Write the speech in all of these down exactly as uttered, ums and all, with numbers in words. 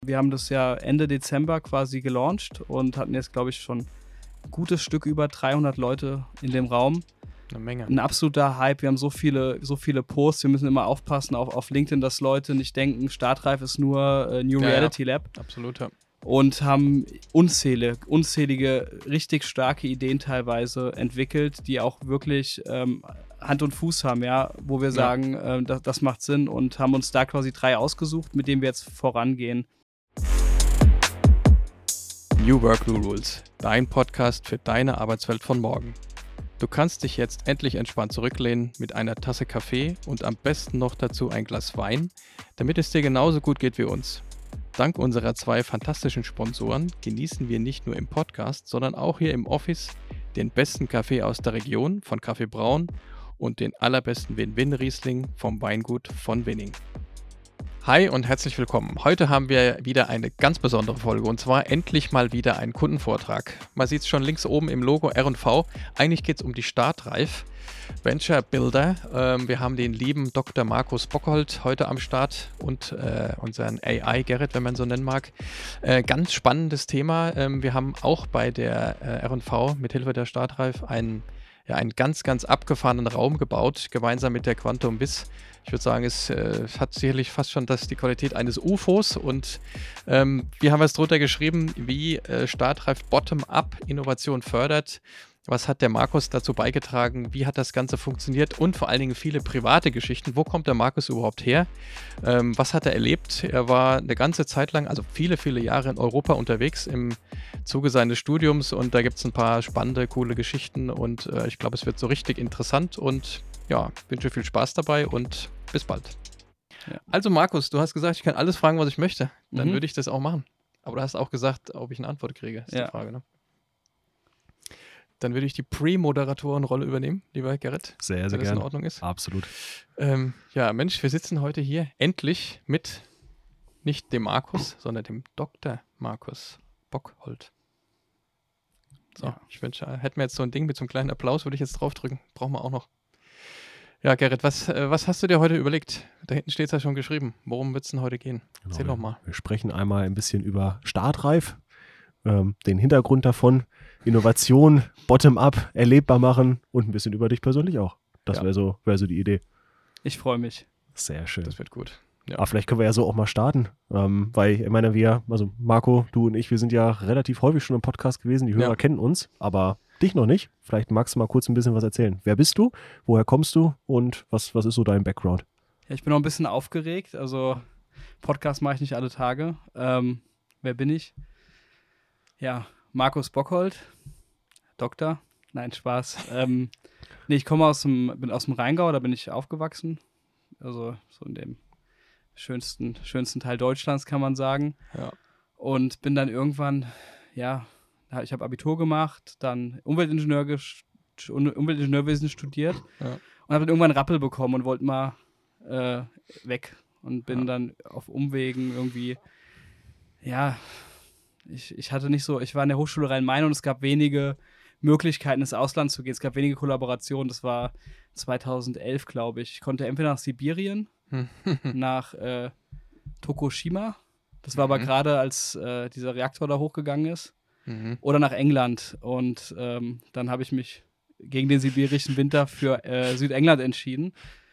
wir haben das ja Ende Dezember quasi gelauncht und hatten jetzt, glaube ich, schon ein gutes Stück über dreihundert Leute in dem Raum. Eine Menge. Ein absoluter Hype. Wir haben so viele, so viele Posts. Wir müssen immer aufpassen auf, auf LinkedIn, dass Leute nicht denken, Startreif ist nur äh, New Ja, Reality ja. Lab. Absolut, ja. Und haben unzählige, unzählige, richtig starke Ideen teilweise entwickelt, die auch wirklich ähm, Hand und Fuß haben, ja, wo wir Ja. sagen, äh, das, das macht Sinn und haben uns da quasi drei ausgesucht, mit denen wir jetzt vorangehen. New Work New Rules, dein Podcast für deine Arbeitswelt von morgen. Du kannst dich jetzt endlich entspannt zurücklehnen mit einer Tasse Kaffee und am besten noch dazu ein Glas Wein, damit es dir genauso gut geht wie uns. Dank unserer zwei fantastischen Sponsoren genießen wir nicht nur im Podcast, sondern auch hier im Office den besten Kaffee aus der Region von Kaffee Braun und den allerbesten Win-Win-Riesling vom Weingut von Winning. Hi und herzlich willkommen. Heute haben wir wieder eine ganz besondere Folge und zwar endlich mal wieder einen Kundenvortrag. Man sieht es schon links oben im Logo R und V. Eigentlich geht es um die Startreif Venture Builder. Ähm, wir haben den lieben Doktor Markus Bockhold heute am Start und äh, unseren A I Gerrit, wenn man so nennen mag. Äh, ganz spannendes Thema. Ähm, wir haben auch bei der äh, R und V mithilfe der Startreif einen Ja, einen ganz, ganz abgefahrenen Raum gebaut, gemeinsam mit der Quantum Biz. Ich würde sagen, es äh, hat sicherlich fast schon das, die Qualität eines U F Os und ähm, wir haben es drunter geschrieben, wie äh, Startreif Bottom-up Innovation fördert. Was hat der Markus dazu beigetragen? Wie hat das Ganze funktioniert? Und vor allen Dingen viele private Geschichten. Wo kommt der Markus überhaupt her? Ähm, was hat er erlebt? Er war eine ganze Zeit lang, also viele, viele Jahre in Europa unterwegs im Zuge seines Studiums. Und da gibt es ein paar spannende, coole Geschichten. Und äh, ich glaube, es wird so richtig interessant. Und ja, wünsche viel Spaß dabei und bis bald. Ja. Also Markus, du hast gesagt, ich kann alles fragen, was ich möchte. Dann mhm. würde ich das auch machen. Aber du hast auch gesagt, ob ich eine Antwort kriege. Ist ja. die Frage, ne? Dann würde ich die Pre-Moderatorenrolle übernehmen, lieber Gerrit. Sehr, sehr gerne. Wenn das gerne. in Ordnung ist. Absolut. Ähm, ja, Mensch, wir sitzen heute hier endlich mit nicht dem Markus, sondern dem Doktor Markus Bockhold. So, ja. ich wünsche, hätten wir jetzt so ein Ding mit so einem kleinen Applaus, würde ich jetzt draufdrücken. Brauchen wir auch noch. Ja, Gerrit, was, äh, was hast du dir heute überlegt? Da hinten steht es ja schon geschrieben. Worum wird es denn heute gehen? Genau, Erzähl doch mal. Wir sprechen einmal ein bisschen über Startreif, ähm, den Hintergrund davon, Innovation, Bottom-up, erlebbar machen und ein bisschen über dich persönlich auch. Das ja. wäre so, wär so die Idee. Ich freue mich. Sehr schön. Das wird gut. Ja. Aber vielleicht können wir ja so auch mal starten, ähm, weil ich meine, wir, also Marco, du und ich, wir sind ja relativ häufig schon im Podcast gewesen, die Hörer ja. kennen uns, aber dich noch nicht. Vielleicht magst du mal kurz ein bisschen was erzählen. Wer bist du? Woher kommst du? Und was, was ist so dein Background? Ja, ich bin noch ein bisschen aufgeregt, also Podcast mache ich nicht alle Tage. Ähm, wer bin ich? Ja, Markus Bockhold, Doktor, nein, Spaß. ähm, nee, ich komme aus dem, bin aus dem Rheingau, da bin ich aufgewachsen. Also so in dem schönsten, schönsten Teil Deutschlands, kann man sagen. Ja. Und bin dann irgendwann, ja, ich habe Abitur gemacht, dann Umweltingenieur ges- Umweltingenieurwesen studiert ja. und habe dann irgendwann einen Rappel bekommen und wollte mal äh, weg. Und bin ja. dann auf Umwegen irgendwie, ja, Ich, ich hatte nicht so, ich war in der Hochschule Rhein-Main und es gab wenige Möglichkeiten, ins Ausland zu gehen. Es gab wenige Kollaborationen. Das war zweitausendelf, glaube ich. Ich konnte entweder nach Sibirien, nach äh, Tokushima. Das war mhm. aber gerade, als äh, dieser Reaktor da hochgegangen ist. Mhm. Oder nach England. Und ähm, dann habe ich mich gegen den sibirischen Winter für äh, Südengland entschieden.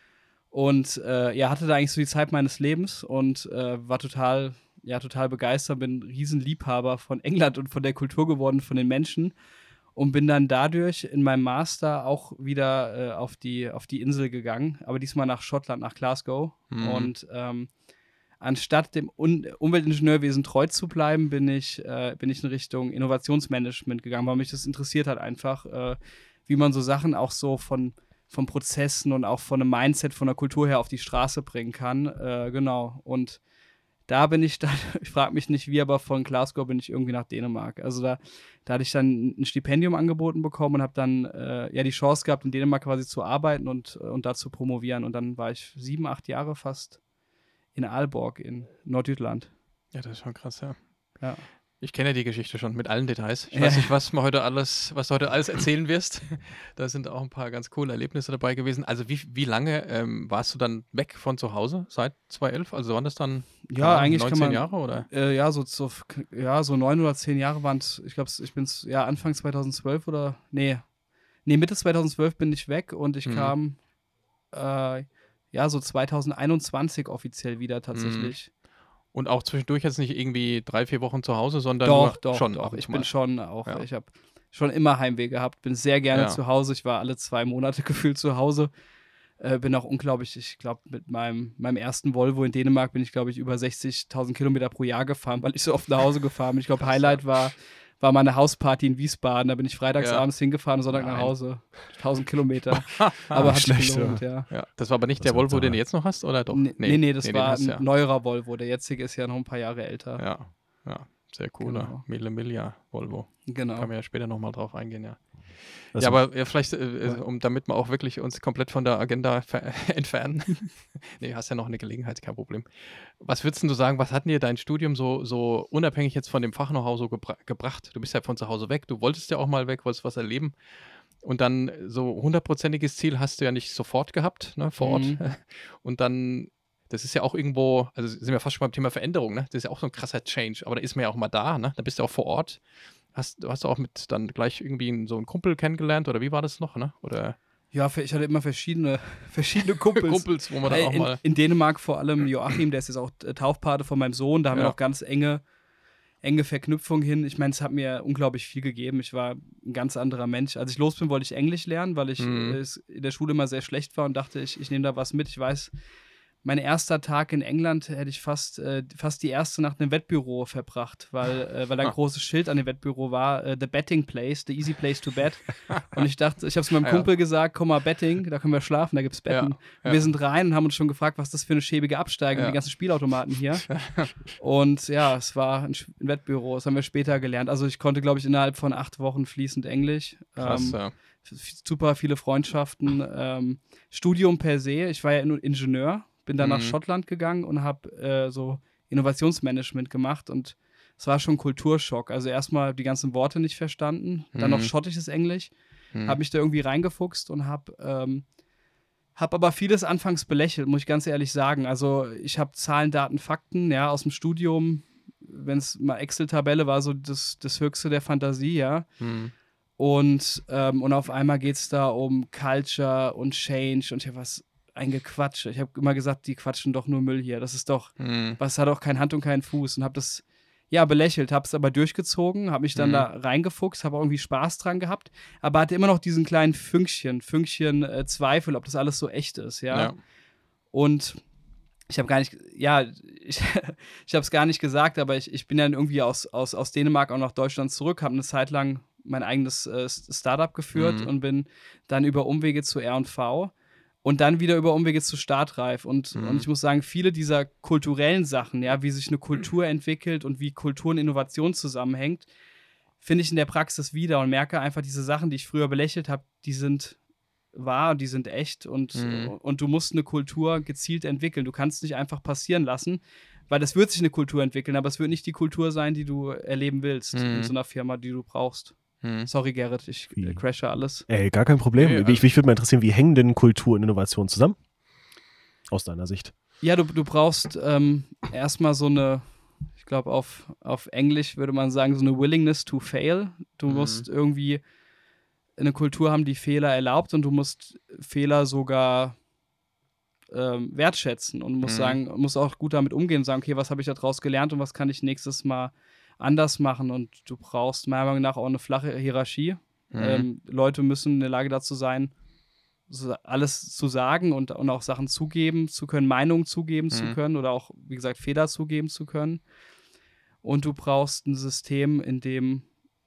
Und äh, ja, hatte da eigentlich so die Zeit meines Lebens und äh, war total... ja, total begeistert, bin ein Riesenliebhaber von England und von der Kultur geworden, von den Menschen und bin dann dadurch in meinem Master auch wieder äh, auf, die, auf die Insel gegangen, aber diesmal nach Schottland, nach Glasgow. Mhm. Und ähm, anstatt dem Un- Umweltingenieurwesen treu zu bleiben, bin ich, äh, bin ich in Richtung Innovationsmanagement gegangen, weil mich das interessiert hat einfach, äh, wie man so Sachen auch so von, von Prozessen und auch von einem Mindset, von der Kultur her auf die Straße bringen kann. Äh, genau, und da bin ich dann, ich frage mich nicht wie, aber von Glasgow bin ich irgendwie nach Dänemark. Also da, da hatte ich dann ein Stipendium angeboten bekommen und habe dann äh, ja die Chance gehabt, in Dänemark quasi zu arbeiten und, und da zu promovieren. Und dann war ich sieben, acht Jahre fast in Aalborg in Nordjütland. Ja, das ist schon krass, ja. Ja. Ich kenne ja die Geschichte schon mit allen Details. Ich Ja. weiß nicht, was du heute alles, was du heute alles erzählen wirst. Da sind auch ein paar ganz coole Erlebnisse dabei gewesen. Also wie, wie lange ähm, warst du dann weg von zu Hause seit zweitausendelf? Also waren das dann keine Ja, Ahnung, eigentlich kann neunzehn man, Jahre oder? äh, ja, so, so, ja, so neun oder zehn Jahre waren es, ich glaube, ich bin ja Anfang zweitausendzwölf oder, nee, nee, Mitte zweitausendzwölf bin ich weg und ich Mhm. kam, äh, ja, so zweitausendeinundzwanzig offiziell wieder tatsächlich. Und auch zwischendurch jetzt nicht irgendwie drei, vier Wochen zu Hause, sondern Doch, nur doch, schon doch. ab und Ich zu bin mal. schon auch, Ja. ich habe schon immer Heimweh gehabt, bin sehr gerne Ja. zu Hause. Ich war alle zwei Monate gefühlt zu Hause. Äh, bin auch unglaublich, ich glaube, mit meinem, meinem ersten Volvo in Dänemark bin ich, glaube ich, über sechzigtausend Kilometer pro Jahr gefahren, weil ich so oft nach Hause gefahren bin. Ich glaube, Krass, Highlight war, war meine Hausparty in Wiesbaden. Da bin ich freitags Ja. abends hingefahren und Sonntag nach Nein. Hause. tausend Kilometer. Aber hat sich schlecht, gelohnt, ja. Ja, das war aber nicht Das der war Volvo, den toll. du jetzt noch hast, oder doch? Nee, nee, nee, das den war hast ein du ja. neuerer Volvo. Der jetzige ist ja noch ein paar Jahre älter. Ja, ja, sehr cooler. Genau. Mille Miglia Volvo. Genau. Kann man ja später nochmal drauf eingehen, ja. Also, ja, aber ja, vielleicht, äh, äh, um damit wir auch wirklich uns komplett von der Agenda ver- entfernen. Nee, hast ja noch eine Gelegenheit, kein Problem. Was würdest denn du sagen, was hat dir dein Studium so, so unabhängig jetzt von dem Fach-Know-how so gebra gebracht? Du bist ja von zu Hause weg, du wolltest ja auch mal weg, wolltest was erleben. Und dann so hundertprozentiges Ziel hast du ja nicht sofort gehabt, ne, vor Ort. Mhm. Und dann, das ist ja auch irgendwo, also sind wir fast schon beim Thema Veränderung, ne? Das ist ja auch so ein krasser Change, aber da ist man ja auch mal da, ne? Da bist du auch vor Ort. Hast, du hast auch mit dann gleich irgendwie einen- so einen Kumpel kennengelernt oder wie war das noch, ne? Oder Ja, ich hatte immer verschiedene, verschiedene Kumpels. Kumpels, wo man dann Äh, auch in, mal. in Dänemark vor allem Joachim, der ist jetzt auch äh, Taufpate von meinem Sohn. Da haben wir Ja. noch ganz enge, enge Verknüpfung hin. Ich meine, es hat mir unglaublich viel gegeben. Ich war ein ganz anderer Mensch. Als ich los bin, wollte ich Englisch lernen, weil ich Mhm. äh, es in der Schule immer sehr schlecht war und dachte, ich, ich nehme da was mit. Ich weiß, mein erster Tag in England hätte ich fast, äh, fast die erste Nacht in einem Wettbüro verbracht, weil, äh, weil da ein Ah. großes Schild an dem Wettbüro war, äh, the betting place, the easy place to bet. Und ich dachte, ich habe es meinem Ja. Kumpel gesagt, komm mal Betting, da können wir schlafen, da gibt's Betten. Ja, Und ja. wir sind rein und haben uns schon gefragt, was das für eine schäbige Absteigung, Ja. die ganzen Spielautomaten hier. Und ja, es war ein, Sch- ein Wettbüro, das haben wir später gelernt. Also ich konnte, glaube ich, innerhalb von acht Wochen fließend Englisch. Krass, Ähm, ja. f- super viele Freundschaften. Ähm, Studium per se, ich war ja nur Ingenieur, bin dann nach Mhm. Schottland gegangen und habe äh, so Innovationsmanagement gemacht und es war schon ein Kulturschock. Also erstmal die ganzen Worte nicht verstanden, dann noch Mhm. schottisches Englisch, Hm. habe mich da irgendwie reingefuchst und habe ähm, hab aber vieles anfangs belächelt, muss ich ganz ehrlich sagen. Also ich habe Zahlen, Daten, Fakten, ja, aus dem Studium, wenn es mal Excel-Tabelle war, so das, das Höchste der Fantasie, ja. Hm. Und, ähm, und auf einmal geht es da um Culture und Change und ich habe was eingequatscht. Ich habe immer gesagt, die quatschen doch nur Müll hier. Das ist doch, Hm. was hat auch kein Hand und keinen Fuß und habe das ja belächelt, habe es aber durchgezogen, habe mich dann Mhm. da reingefuchst, habe irgendwie Spaß dran gehabt, aber hatte immer noch diesen kleinen Fünkchen, Fünkchen äh, Zweifel, ob das alles so echt ist, ja. Ja. Und ich habe gar nicht, ja, ich, ich habe es gar nicht gesagt, aber ich, ich bin dann irgendwie aus, aus, aus Dänemark auch nach Deutschland zurück, habe eine Zeit lang mein eigenes äh, Startup geführt Mhm. und bin dann über Umwege zu R und V und dann wieder über Umwege zu Startreif. Und, Mhm. und ich muss sagen, viele dieser kulturellen Sachen, ja, wie sich eine Kultur entwickelt und wie Kultur und Innovation zusammenhängt, finde ich in der Praxis wieder und merke einfach, diese Sachen, die ich früher belächelt habe, die sind wahr, die sind echt und, Mhm. und du musst eine Kultur gezielt entwickeln. Du kannst nicht einfach passieren lassen, weil es wird sich eine Kultur entwickeln, aber es wird nicht die Kultur sein, die du erleben willst Mhm. in so einer Firma, die du brauchst. Hm. Sorry, Gerrit, ich Wie? äh, crashe alles. Ey, gar kein Problem. Nee, mich mich würde mal interessieren, wie hängen denn Kultur und Innovation zusammen? Aus deiner Sicht. Ja, du, du brauchst ähm, erstmal so eine, ich glaube, auf, auf Englisch würde man sagen, so eine Willingness to fail. Du Mhm. musst irgendwie eine Kultur haben, die Fehler erlaubt und du musst Fehler sogar ähm, wertschätzen und musst Mhm. sagen, musst auch gut damit umgehen und sagen, okay, was habe ich daraus gelernt und was kann ich nächstes Mal anders machen und du brauchst meiner Meinung nach auch eine flache Hierarchie. Mhm. Ähm, Leute müssen in der Lage dazu sein, so alles zu sagen und, und auch Sachen zugeben zu können, Meinungen zugeben zu Mhm. können oder auch, wie gesagt, Fehler zugeben zu können. Und du brauchst ein System, in dem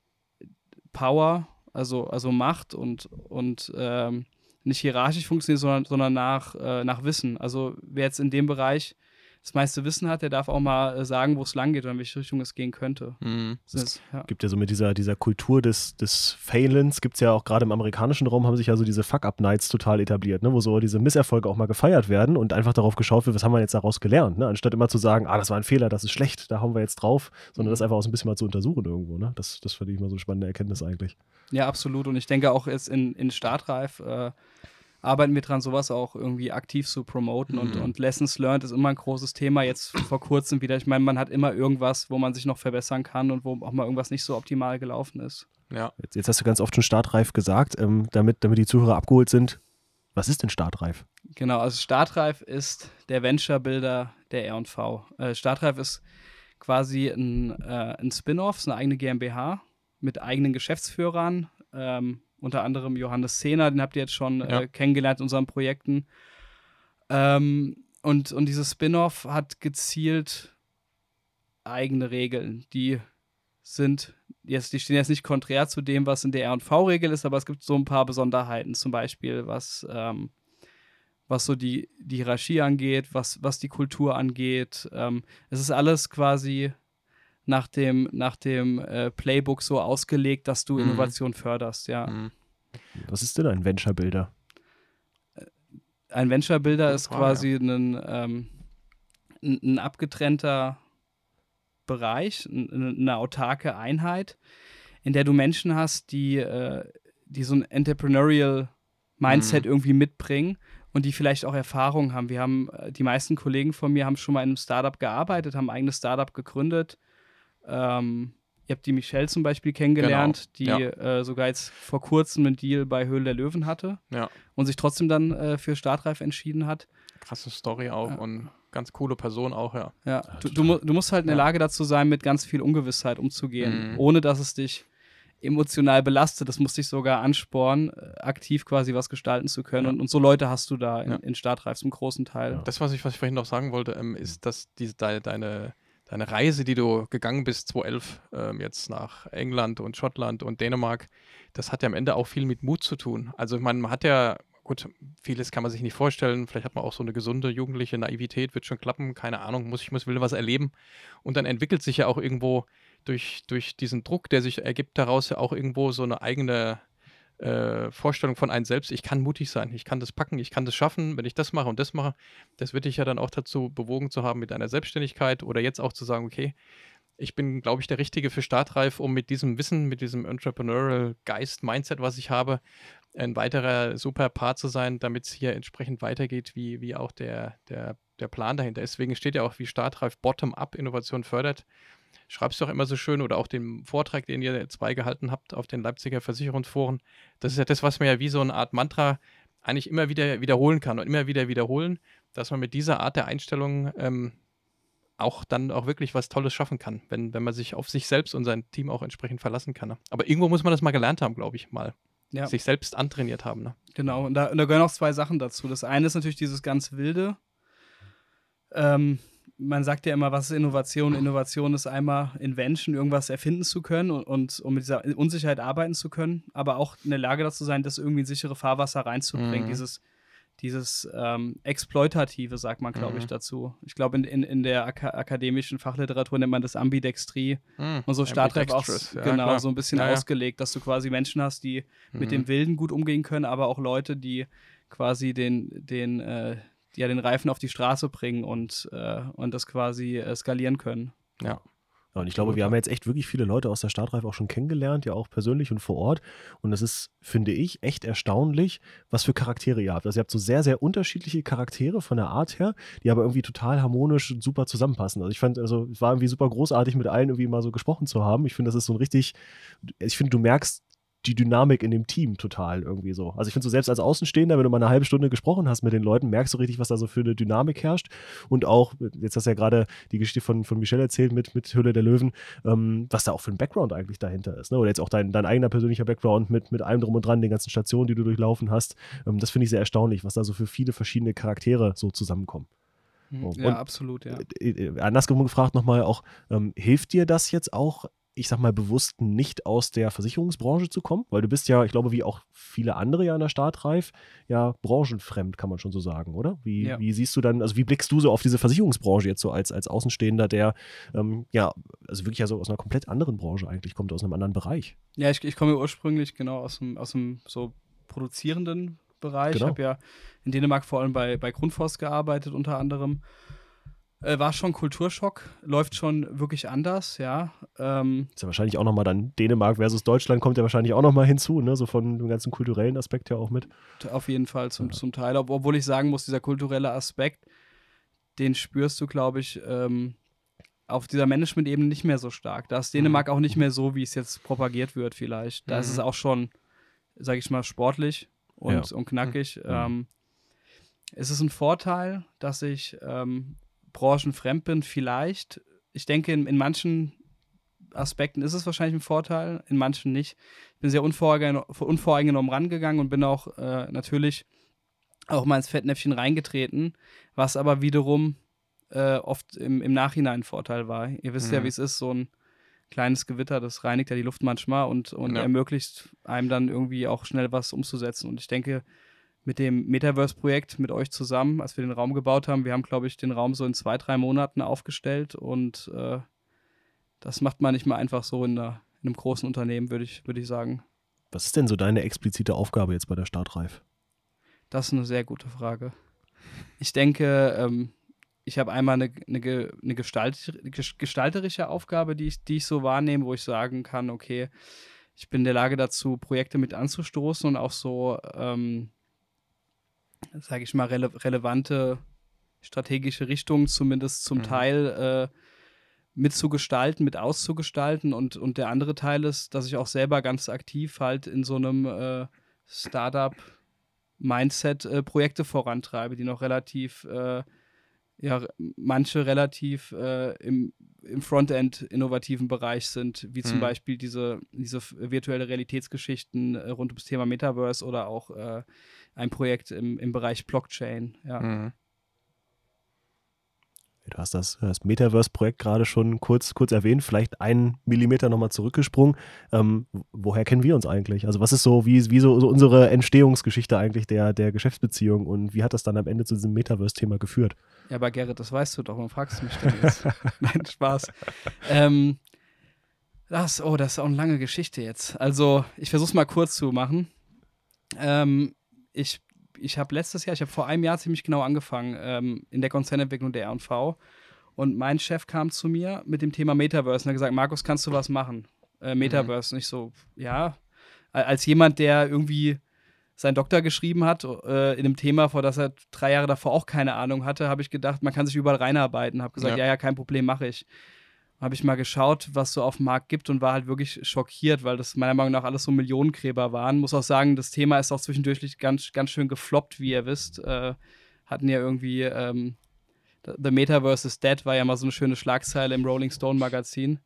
Power, also, also Macht und, und ähm, nicht hierarchisch funktioniert, sondern, sondern nach, äh, nach Wissen. Also wer jetzt in dem Bereich das meiste Wissen hat, der darf auch mal äh, sagen, wo es lang geht oder in welche Richtung es gehen könnte. Mhm. Das ist, ja. Gibt ja so mit dieser, dieser Kultur des, des Failens, gibt es ja auch gerade im amerikanischen Raum, haben sich ja so diese Fuck-Up-Nights total etabliert, ne? Wo so diese Misserfolge auch mal gefeiert werden und einfach darauf geschaut wird, was haben wir jetzt daraus gelernt, ne? Anstatt immer zu sagen, ah, das war ein Fehler, das ist schlecht, da hauen wir jetzt drauf, sondern das einfach auch so ein bisschen mal zu untersuchen irgendwo. Ne? Das, das fand ich mal so eine spannende Erkenntnis eigentlich. Ja, absolut. Und ich denke auch jetzt in, in Startreif äh, arbeiten wir dran, sowas auch irgendwie aktiv zu promoten. Mhm. Und, und Lessons Learned ist immer ein großes Thema. Jetzt vor kurzem wieder. Ich meine, man hat immer irgendwas, wo man sich noch verbessern kann und wo auch mal irgendwas nicht so optimal gelaufen ist. Ja. Jetzt, jetzt hast du ganz oft schon Startreif gesagt, ähm, damit, damit die Zuhörer abgeholt sind. Was ist denn Startreif? Genau, also Startreif ist der Venture-Builder der R und V. Äh, Startreif ist quasi ein, äh, ein Spin-off, ist eine eigene GmbH mit eigenen Geschäftsführern, ähm, unter anderem Johannes Zehner, den habt ihr jetzt schon ja. äh, kennengelernt in unseren Projekten. Ähm, und, und dieses Spin-off hat gezielt eigene Regeln, die sind jetzt, die stehen jetzt nicht konträr zu dem, was in der R und V-Regel ist, aber es gibt so ein paar Besonderheiten, zum Beispiel was, ähm, was so die, die Hierarchie angeht, was, was die Kultur angeht. Ähm, es ist alles quasi nach dem, nach dem äh, Playbook so ausgelegt, dass du Mhm. Innovation förderst, ja. Mhm. Was ist denn ein Venture-Builder? Ein Venture-Builder Gute ist Frage. quasi ein, ähm, ein, ein abgetrennter Bereich, ein, eine autarke Einheit, in der du Menschen hast, die, äh, die so ein Entrepreneurial Mindset Mhm. irgendwie mitbringen und die vielleicht auch Erfahrung haben. Wir haben, äh, die meisten Kollegen von mir haben schon mal in einem Startup gearbeitet, haben ein eigenes Startup gegründet. Ähm, ihr habt die Michelle zum Beispiel kennengelernt, Genau, die äh, sogar jetzt vor kurzem einen Deal bei Höhle der Löwen hatte Ja, und sich trotzdem dann äh, für Startreif entschieden hat. krasse Story auch Ja. und ganz coole Person auch, ja. Ja, du, du, mu- du musst halt in der Ja. Lage dazu sein, mit ganz viel Ungewissheit umzugehen, Mhm. ohne dass es dich emotional belastet. Das muss dich sogar anspornen, äh, aktiv quasi was gestalten zu können. Ja. Und, und so Leute hast du da in, Ja. in Startreif zum großen Teil. Ja. Das, was ich, was ich vorhin noch sagen wollte, ähm, ist, dass diese, deine, deine, deine Reise, die du gegangen bist, zweitausendelf, ähm, jetzt nach England und Schottland und Dänemark, das hat ja am Ende auch viel mit Mut zu tun. Also ich meine, man hat ja, gut, vieles kann man sich nicht vorstellen, vielleicht hat man auch so eine gesunde jugendliche Naivität, wird schon klappen, keine Ahnung, muss ich muss, will was erleben. Und dann entwickelt sich ja auch irgendwo durch, durch diesen Druck, der sich ergibt daraus, ja auch irgendwo so eine eigene äh, Vorstellung von einem selbst, ich kann mutig sein, ich kann das packen, ich kann das schaffen, wenn ich das mache und das mache. Das wird dich ja dann auch dazu bewogen zu haben mit einer Selbstständigkeit oder jetzt auch zu sagen, okay, ich bin, glaube ich, der Richtige für Startreif, um mit diesem Wissen, mit diesem Entrepreneurial Geist, Mindset, was ich habe, ein weiterer super Part zu sein, damit es hier entsprechend weitergeht, wie, wie auch der, der, der Plan dahinter ist. Deswegen steht ja auch, wie Startreif Bottom-up Innovation fördert. Schreibst du auch immer so schön oder auch den Vortrag, den ihr zwei gehalten habt auf den Leipziger Versicherungsforen. Das ist ja das, was man ja wie so eine Art Mantra eigentlich immer wieder wiederholen kann und immer wieder wiederholen, dass man mit dieser Art der Einstellung ähm, auch dann auch wirklich was Tolles schaffen kann, wenn, wenn man sich auf sich selbst und sein Team auch entsprechend verlassen kann. Ne? Aber irgendwo muss man das mal gelernt haben, glaube ich, mal. Ja. Sich selbst antrainiert haben. Ne? Genau, und da, und da gehören auch zwei Sachen dazu. Das eine ist natürlich dieses ganz Wilde. Ähm, man sagt ja immer, was ist Innovation? Innovation ist einmal Invention, irgendwas erfinden zu können und, und um mit dieser Unsicherheit arbeiten zu können, aber auch in der Lage dazu sein, das irgendwie in sichere Fahrwasser reinzubringen. Mhm. Dieses, dieses ähm, Exploitative, sagt man, glaube Mhm. ich, dazu. Ich glaube, in, in, in der aka- akademischen Fachliteratur nennt man das Ambidextrie. Mhm. Und so Startreif auch Ambidextrous, ja, genau klar. so ein bisschen Ja, ja. ausgelegt, dass du quasi Menschen hast, die mit Mhm. dem Wilden gut umgehen können, aber auch Leute, die quasi den, den, äh, die ja den Reifen auf die Straße bringen und, äh, und das quasi äh, skalieren können. Ja. Ja, und ich glaube, wir Ja. haben jetzt echt wirklich viele Leute aus der Startreif auch schon kennengelernt, ja auch persönlich und vor Ort. Und das ist, finde ich, echt erstaunlich, was für Charaktere ihr habt. Also ihr habt so sehr, sehr unterschiedliche Charaktere von der Art her, die aber irgendwie total harmonisch und super zusammenpassen. Also ich fand, also es war irgendwie super großartig, mit allen irgendwie mal so gesprochen zu haben. Ich finde, das ist so ein richtig, ich finde, du merkst die Dynamik in dem Team total irgendwie so. Also ich finde so selbst als Außenstehender, wenn du mal eine halbe Stunde gesprochen hast mit den Leuten, merkst du richtig, was da so für eine Dynamik herrscht. Und auch, jetzt hast du ja gerade die Geschichte von, von Michelle erzählt mit, mit Höhle der Löwen, ähm, was da auch für ein Background eigentlich dahinter ist. Ne? Oder jetzt auch dein, dein eigener persönlicher Background mit, mit allem drum und dran, den ganzen Stationen, die du durchlaufen hast. Ähm, das finde ich sehr erstaunlich, was da so für viele verschiedene Charaktere so zusammenkommen. Oh, Ja, und- absolut, ja. Äh, äh, Andersrum gefragt nochmal auch, ähm, hilft dir das jetzt auch ich sag mal, bewusst nicht aus der Versicherungsbranche zu kommen? Weil du bist ja, ich glaube, wie auch viele andere ja in der Startreif, ja branchenfremd, kann man schon so sagen, oder? Wie, Ja. wie siehst du dann, also wie blickst du so auf diese Versicherungsbranche jetzt so als, als Außenstehender, der ähm, ja, also wirklich ja so aus einer komplett anderen Branche eigentlich kommt, aus einem anderen Bereich? Ja, ich, ich komme ursprünglich genau aus dem, aus dem so produzierenden Bereich. Genau. Ich habe ja in Dänemark vor allem bei, bei Grundfos gearbeitet, unter anderem. Äh, war schon Kulturschock, läuft schon wirklich anders, ja. Ähm, Ist ja wahrscheinlich auch nochmal dann Dänemark versus Deutschland kommt ja wahrscheinlich auch nochmal hinzu, ne? So von dem ganzen kulturellen Aspekt ja auch mit. auf jeden Fall zum, Ja. zum Teil, Ob, obwohl ich sagen muss, dieser kulturelle Aspekt, den spürst du, glaube ich, ähm, auf dieser Management-Ebene nicht mehr so stark. Da ist Dänemark Mhm. auch nicht mehr so, wie es jetzt propagiert wird vielleicht. Da Mhm. ist es auch schon, sage ich mal, sportlich und, Ja. und knackig. Mhm. Ähm, es ist ein Vorteil, dass ich ähm, branchenfremd bin, vielleicht. Ich denke, in, in manchen Aspekten ist es wahrscheinlich ein Vorteil, in manchen nicht. Ich bin sehr unvoreingenommen, unvoreingenommen rangegangen und bin auch äh, natürlich auch mal ins Fettnäpfchen reingetreten, was aber wiederum äh, oft im, im Nachhinein ein Vorteil war. Ihr wisst Mhm. ja, wie es ist, so ein kleines Gewitter, das reinigt ja die Luft manchmal und, und Ja. ermöglicht einem dann irgendwie auch schnell was umzusetzen. Und ich denke, mit dem Metaverse-Projekt mit euch zusammen, als wir den Raum gebaut haben, wir haben, glaube ich, den Raum so in zwei, drei Monaten aufgestellt und äh, das macht man nicht mal einfach so in, einer, in einem großen Unternehmen, würde ich, würd ich sagen. Was ist denn so deine explizite Aufgabe jetzt bei der Startreif? Das ist eine sehr gute Frage. Ich denke, ähm, ich habe einmal eine, eine, eine Gestalt, gestalterische Aufgabe, die ich, die ich so wahrnehme, wo ich sagen kann, okay, ich bin in der Lage dazu, Projekte mit anzustoßen und auch so, ähm, sage ich mal, rele relevante strategische Richtungen zumindest zum Mhm. Teil äh, mitzugestalten, mit auszugestalten. Und, und der andere Teil ist, dass ich auch selber ganz aktiv halt in so einem äh, Startup-Mindset äh, Projekte vorantreibe, die noch relativ, äh, ja, manche relativ äh, im, im Frontend innovativen Bereich sind, wie zum Mhm. Beispiel diese, diese virtuelle Realitätsgeschichten äh, rund ums Thema Metaverse oder auch äh, ein Projekt im, im Bereich Blockchain. Ja. Mhm. Du hast das, das Metaverse-Projekt gerade schon kurz, kurz erwähnt, vielleicht einen Millimeter nochmal zurückgesprungen. Ähm, woher kennen wir uns eigentlich? Also was ist so, wie, wie so, so unsere Entstehungsgeschichte eigentlich der, der Geschäftsbeziehung und wie hat das dann am Ende zu diesem Metaverse-Thema geführt? Ja, aber Gerrit, das weißt du doch, warum fragst du mich denn jetzt? Nein, Spaß. Ähm, das, oh, das ist auch eine lange Geschichte jetzt. Also, ich versuche es mal kurz zu machen. Ähm, ich ich habe letztes Jahr, ich habe vor einem Jahr ziemlich genau angefangen ähm, in der Konzernentwicklung der R und V. Und mein Chef kam zu mir mit dem Thema Metaverse und hat gesagt, Markus, kannst du was machen? Äh, Metaverse. Mhm. Und ich so, ja. Als jemand, der irgendwie seinen Doktor geschrieben hat, äh, in einem Thema, vor das er drei Jahre davor auch keine Ahnung hatte, habe ich gedacht, man kann sich überall reinarbeiten. Habe gesagt, ja. ja, ja, kein Problem, mache ich. Habe ich mal geschaut, was so auf dem Markt gibt und war halt wirklich schockiert, weil das meiner Meinung nach alles so Millionengräber waren. Muss auch sagen, das Thema ist auch zwischendurch ganz, ganz schön gefloppt, wie ihr wisst. Äh, hatten ja irgendwie ähm, The Metaverse is Dead, war ja mal so eine schöne Schlagzeile im Rolling Stone Magazin.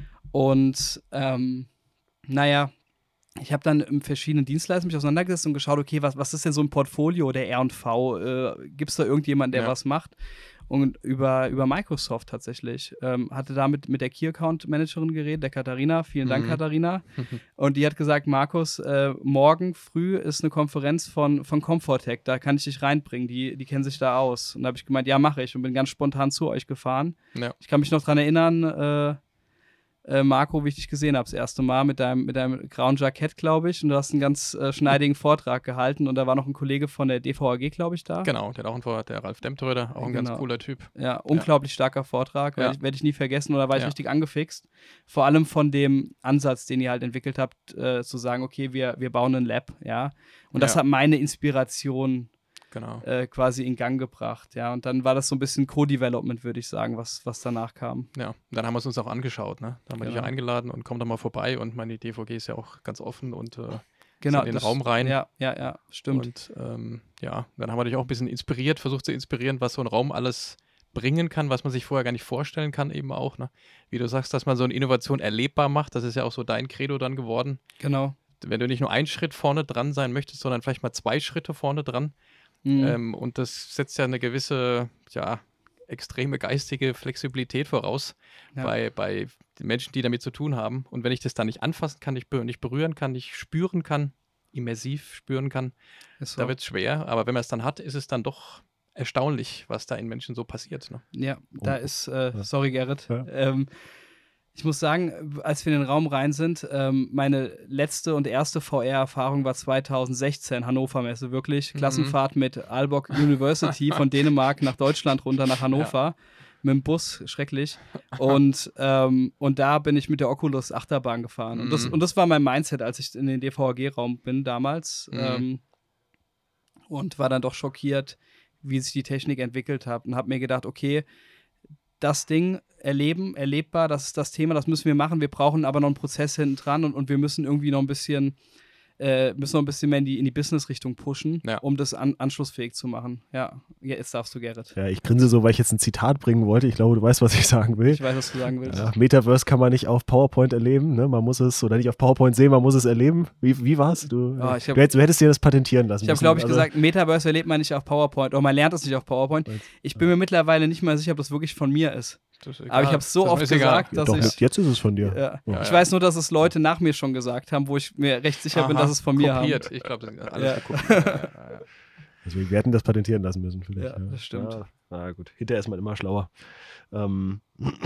Und ähm, naja, ich habe dann in verschiedenen Dienstleistungen mich auseinandergesetzt und geschaut, okay, was, was ist denn so ein Portfolio der R und V? Äh, Gibt es da irgendjemanden, der ja. was macht? Und über, über Microsoft tatsächlich. Ähm, hatte da mit, mit der Key Account Managerin geredet, der Katharina. Vielen Dank, mhm. Katharina. Und die hat gesagt, Markus, äh, morgen früh ist eine Konferenz von, von Comfortech, da kann ich dich reinbringen, die, die kennen sich da aus. Und da habe ich gemeint, ja, mache ich. Und bin ganz spontan zu euch gefahren. Ja. Ich kann mich noch dran erinnern, äh, Äh, Marco, wie ich dich gesehen habe, das erste Mal mit deinem, mit deinem grauen Jackett, glaube ich. Und du hast einen ganz äh, schneidigen Vortrag gehalten. Und da war noch ein Kollege von der D V A G, glaube ich, da. Genau, der hat auch einen Vortrag, der Ralf Demtröder, auch ein genau. ganz cooler Typ. Ja, unglaublich ja. starker Vortrag. Ja. Werde ich nie vergessen. Oder war ich ja. richtig angefixt. Vor allem von dem Ansatz, den ihr halt entwickelt habt, äh, zu sagen, okay, wir, wir bauen ein Lab. Ja. Und das ja. hat meine Inspiration Genau. Äh, quasi in Gang gebracht, ja, und dann war das so ein bisschen Co-Development, würde ich sagen, was, was danach kam. Ja, und dann haben wir es uns auch angeschaut, ne, da haben wir genau. dich ja eingeladen und komm doch mal vorbei und meine D V G ist ja auch ganz offen und äh, genau, in den das, Raum rein. Ja, ja, ja, stimmt. Und ähm, ja, dann haben wir dich auch ein bisschen inspiriert, versucht zu inspirieren, was so ein Raum alles bringen kann, was man sich vorher gar nicht vorstellen kann eben auch, ne, wie du sagst, dass man so eine Innovation erlebbar macht, das ist ja auch so dein Credo dann geworden. Genau. Wenn du nicht nur einen Schritt vorne dran sein möchtest, sondern vielleicht mal zwei Schritte vorne dran. Mhm. Ähm, und das setzt ja eine gewisse, ja, extreme geistige Flexibilität voraus Ja. bei, bei den Menschen, die damit zu tun haben. Und wenn ich das dann nicht anfassen kann, nicht, be- nicht berühren kann, nicht spüren kann, immersiv spüren kann, Ist so. da wird es schwer. Aber wenn man es dann hat, ist es dann doch erstaunlich, was da in Menschen so passiert. Ne? Ja, da Oh. ist, äh, Ja. sorry Gerrit, Ja. ähm, ich muss sagen, als wir in den Raum rein sind, ähm, meine letzte und erste V R-Erfahrung war zweitausendsechzehn, Hannover Messe, wirklich. Mhm. Klassenfahrt mit Aalborg University von Dänemark nach Deutschland runter nach Hannover. Mit dem Bus, schrecklich. Und, ähm, und da bin ich mit der Oculus Achterbahn gefahren. Und, das, Mhm. und das war mein Mindset, als ich in den D V A G-Raum bin damals. Mhm. Ähm, und war dann doch schockiert, wie sich die Technik entwickelt hat. Und habe mir gedacht, okay, das Ding erleben, erlebbar, das ist das Thema, das müssen wir machen. Wir brauchen aber noch einen Prozess hinten dran und, und wir müssen irgendwie noch ein bisschen, äh, müssen noch ein bisschen mehr in die, in die Business-Richtung pushen, Ja. um das an, anschlussfähig zu machen. Ja, ja, jetzt darfst du, Gerrit. Ja, ich grinse so, weil ich jetzt ein Zitat bringen wollte. Ich glaube, du weißt, was ich sagen will. Ich weiß, was du sagen willst. Ja, Metaverse kann man nicht auf PowerPoint erleben, ne? Man muss es, oder nicht auf PowerPoint sehen, man muss es erleben. Wie, wie war's? Du, Oh, ich hab- du, hättest, du hättest dir das patentieren lassen Ich habe, müssen. glaube ich, Also, gesagt, Metaverse erlebt man nicht auf PowerPoint oder man lernt es nicht auf PowerPoint. Ich bin mir mittlerweile nicht mal sicher, ob das wirklich von mir ist. Das ist Aber ich egal. habe es so Das oft ist egal. gesagt, dass doch, ich. jetzt ist es von dir. Ja. Ja. Ich Ja, weiß nur, dass es Leute nach mir schon gesagt haben, wo ich mir recht sicher bin, Aha, dass es von mir kopiert. haben. Ich glaube, das ist alles Ja. gekopiert. Ja, ja, ja. Deswegen, wir hätten das patentieren lassen müssen. Vielleicht, Ja, das stimmt. Ja, na gut, hinterher ist man immer schlauer. Ähm,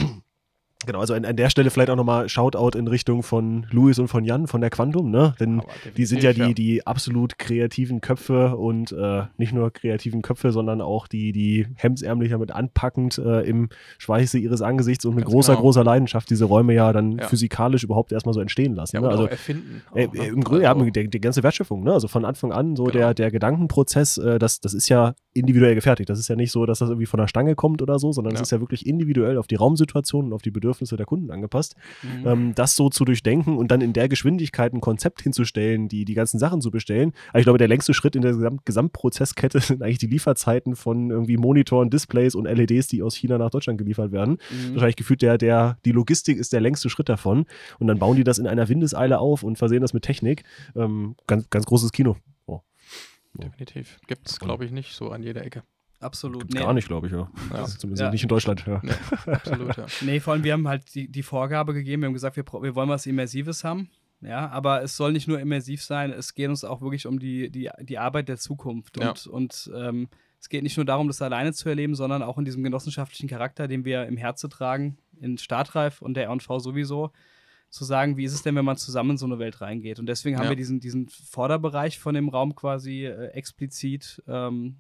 genau, also an, an der Stelle vielleicht auch nochmal Shoutout in Richtung von Luis und von Jan von der Quantum, ne? Denn Aber die sind ja die, definitiv, die absolut kreativen Köpfe und äh, nicht nur kreativen Köpfe, sondern auch die, die hemdsärmlich damit anpackend äh, im Schweiße ihres Angesichts und mit Ganz großer, genau. großer Leidenschaft diese Räume ja dann Ja. physikalisch überhaupt erstmal so entstehen lassen. Ja, ne? oder Also auch erfinden. Äh, auch, ne? Im Grunde, Also, ja, die, die ganze Wertschöpfung, ne? Also von Anfang an, so Genau. der, der Gedankenprozess, äh, das, das ist ja individuell gefertigt. Das ist ja nicht so, dass das irgendwie von der Stange kommt oder so, sondern es Ja. ist ja wirklich individuell auf die Raumsituation und auf die Bedürfnisse der Kunden angepasst. Mhm. Ähm, das so zu durchdenken und dann in der Geschwindigkeit ein Konzept hinzustellen, die, die ganzen Sachen zu bestellen. Aber ich glaube, der längste Schritt in der Gesamt Gesamtprozesskette sind eigentlich die Lieferzeiten von irgendwie Monitoren, Displays und L E Ds, die aus China nach Deutschland geliefert werden. Mhm. Wahrscheinlich gefühlt der, der, die Logistik ist der längste Schritt davon. Und dann bauen die das in einer Windeseile auf und versehen das mit Technik. Ähm, ganz, ganz großes Kino. Oh. Definitiv. Gibt es, glaube ich, nicht so an jeder Ecke. Absolut. Gibt's Nee. gar nicht, glaube ich. Ja. Ja. Das ist zumindest Ja. nicht in Deutschland. Ja. Nee, absolut, ja. Nee, vor allem, wir haben halt die, die Vorgabe gegeben, wir haben gesagt, wir, bra- wir wollen was Immersives haben. Ja, aber es soll nicht nur immersiv sein, es geht uns auch wirklich um die, die, die Arbeit der Zukunft. Ja. Und, und ähm, es geht nicht nur darum, das alleine zu erleben, sondern auch in diesem genossenschaftlichen Charakter, den wir im Herzen tragen, in Startreif und der R und V sowieso, zu sagen, wie ist es denn, wenn man zusammen in so eine Welt reingeht. Und deswegen haben Ja. wir diesen, diesen Vorderbereich von dem Raum quasi äh, explizit ähm,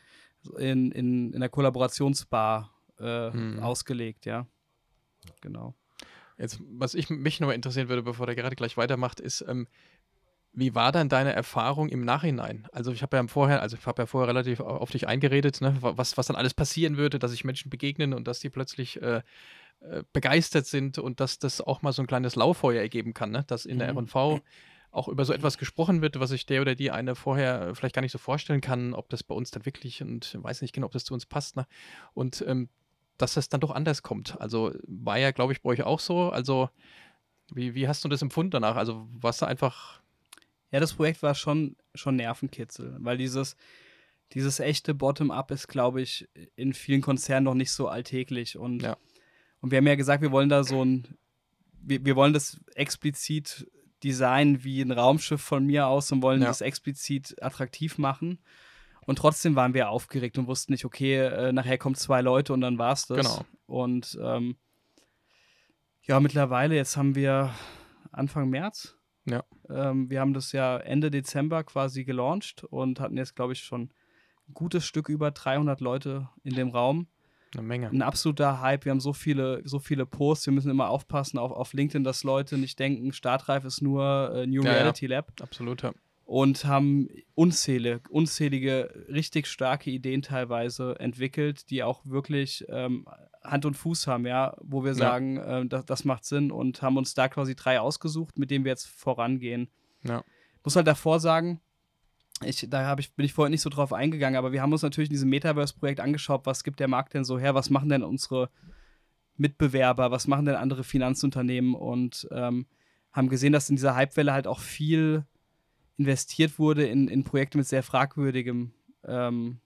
in, in, in der Kollaborationsbar äh, Mhm. ausgelegt, ja. Genau. Jetzt, was ich mich noch mal interessieren würde, bevor der gerade gleich weitermacht, ist, ähm, wie war dann deine Erfahrung im Nachhinein? Also ich habe ja vorher, also ich habe ja vorher relativ au- auf dich eingeredet, ne, was, was dann alles passieren würde, dass sich Menschen begegnen und dass die plötzlich äh, äh, begeistert sind und dass das auch mal so ein kleines Lauffeuer ergeben kann, ne? Dass in der Mhm. R und V auch über so etwas gesprochen wird, was sich der oder die eine vorher äh, vielleicht gar nicht so vorstellen kann, ob das bei uns dann wirklich und weiß nicht genau, ob das zu uns passt, ne? Und ähm, dass das dann doch anders kommt. Also war ja, glaube ich, bei euch auch so. Also wie, wie hast du das empfunden danach? Also warst du einfach, Ja, das Projekt war schon, schon Nervenkitzel, weil dieses, dieses echte Bottom-up ist, glaube ich, in vielen Konzernen noch nicht so alltäglich. Und, Ja. und wir haben ja gesagt, wir wollen da so ein, wir, wir wollen das explizit designen wie ein Raumschiff von mir aus und wollen Ja. das explizit attraktiv machen. Und trotzdem waren wir aufgeregt und wussten nicht, okay, äh, nachher kommen zwei Leute und dann war's das. Genau. Und ähm, ja, mittlerweile, jetzt haben wir Anfang März. Ja. Ähm, wir haben das ja Ende Dezember quasi gelauncht und hatten jetzt, glaube ich, schon ein gutes Stück über dreihundert Leute in dem Raum. eine Menge. Ein absoluter Hype. Wir haben so viele, so viele Posts. Wir müssen immer aufpassen auf, auf LinkedIn, dass Leute nicht denken, Startreif ist nur äh, New Ja, ja. Reality Lab. Absolut, ja. Und haben unzählige, unzählige, richtig starke Ideen teilweise entwickelt, die auch wirklich ähm, Hand und Fuß haben, ja, wo wir Ja. sagen, äh, das, das macht Sinn und haben uns da quasi drei ausgesucht, mit denen wir jetzt vorangehen. Ja. Muss halt davor sagen, ich, da hab ich, bin ich vorher nicht so drauf eingegangen, aber wir haben uns natürlich in diesem Metaverse-Projekt angeschaut, was gibt der Markt denn so her, was machen denn unsere Mitbewerber, was machen denn andere Finanzunternehmen und ähm, haben gesehen, dass in dieser Hypewelle halt auch viel investiert wurde in, in Projekte mit sehr fragwürdigem ähm,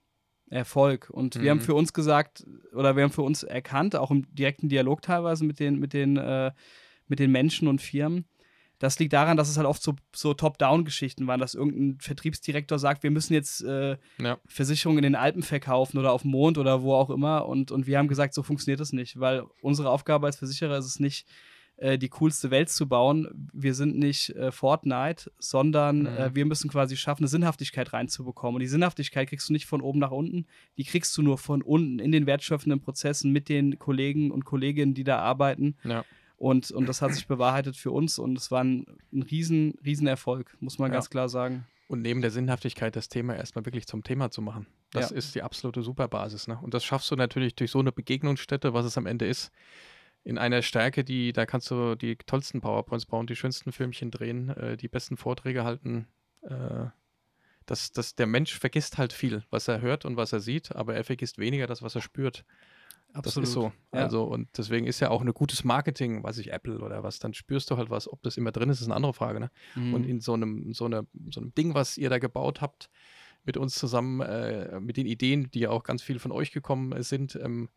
Erfolg. Und mhm. wir haben für uns gesagt, oder wir haben für uns erkannt, auch im direkten Dialog teilweise mit den, mit den, äh, mit den Menschen und Firmen, das liegt daran, dass es halt oft so, so Top-Down-Geschichten waren, dass irgendein Vertriebsdirektor sagt, wir müssen jetzt äh, ja. Versicherungen in den Alpen verkaufen oder auf dem Mond oder wo auch immer. Und, und wir haben gesagt, so funktioniert das nicht, weil unsere Aufgabe als Versicherer ist es nicht, äh, die coolste Welt zu bauen. Wir sind nicht äh, Fortnite, sondern mhm. äh, wir müssen quasi schaffen, eine Sinnhaftigkeit reinzubekommen. Und die Sinnhaftigkeit kriegst du nicht von oben nach unten, die kriegst du nur von unten in den wertschöpfenden Prozessen mit den Kollegen und Kolleginnen, die da arbeiten. Ja. Und, und das hat sich bewahrheitet für uns und es war ein, ein riesen, riesen Erfolg, muss man ja. ganz klar sagen. Und neben der Sinnhaftigkeit das Thema erstmal wirklich zum Thema zu machen. Das ja. ist die absolute Superbasis. Ne? Und das schaffst du natürlich durch so eine Begegnungsstätte, was es am Ende ist, in einer Stärke, die, da kannst du die tollsten PowerPoints bauen, die schönsten Filmchen drehen, äh, die besten Vorträge halten. Äh, das, das, der Mensch vergisst halt viel, was er hört und was er sieht, aber er vergisst weniger das, was er spürt. Absolut. Das ist so. Ja. Also, und deswegen ist ja auch ein gutes Marketing, weiß ich, Apple oder was, dann spürst du halt was. Ob das immer drin ist, ist eine andere Frage. Ne? Mhm. Und in so einem, so, eine, so einem Ding, was ihr da gebaut habt, mit uns zusammen, äh, mit den Ideen, die ja auch ganz viel von euch gekommen sind, ähm,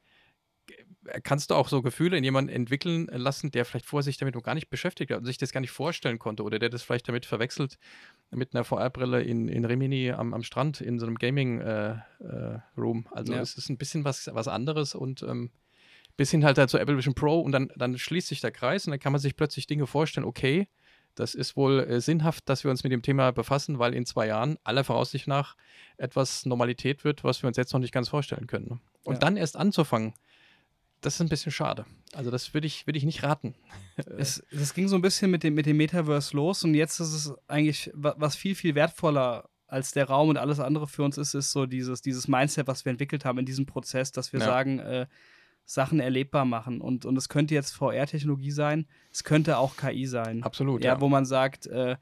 kannst du auch so Gefühle in jemanden entwickeln lassen, der vielleicht vorher sich damit noch gar nicht beschäftigt hat und sich das gar nicht vorstellen konnte oder der das vielleicht damit verwechselt mit einer V R-Brille in, in Rimini am, am Strand in so einem Gaming-Room. Äh, äh, also ja. es ist ein bisschen was, was anderes und ähm, bis hin halt, halt zur Apple Vision Pro und dann, dann schließt sich der Kreis und dann kann man sich plötzlich Dinge vorstellen, okay, das ist wohl äh, sinnhaft, dass wir uns mit dem Thema befassen, weil in zwei Jahren aller Voraussicht nach etwas Normalität wird, was wir uns jetzt noch nicht ganz vorstellen können. Ne? Und ja. dann erst anzufangen, das ist ein bisschen schade. Also das würde ich, würd ich nicht raten. Es, es ging so ein bisschen mit dem, mit dem Metaverse los und jetzt ist es eigentlich, was viel, viel wertvoller als der Raum und alles andere für uns ist, ist so dieses, dieses Mindset, was wir entwickelt haben in diesem Prozess, dass wir ja. sagen, äh, Sachen erlebbar machen. Und, und es könnte jetzt V R-Technologie sein, es könnte auch K I sein. Absolut, ja. ja. Wo man sagt, äh,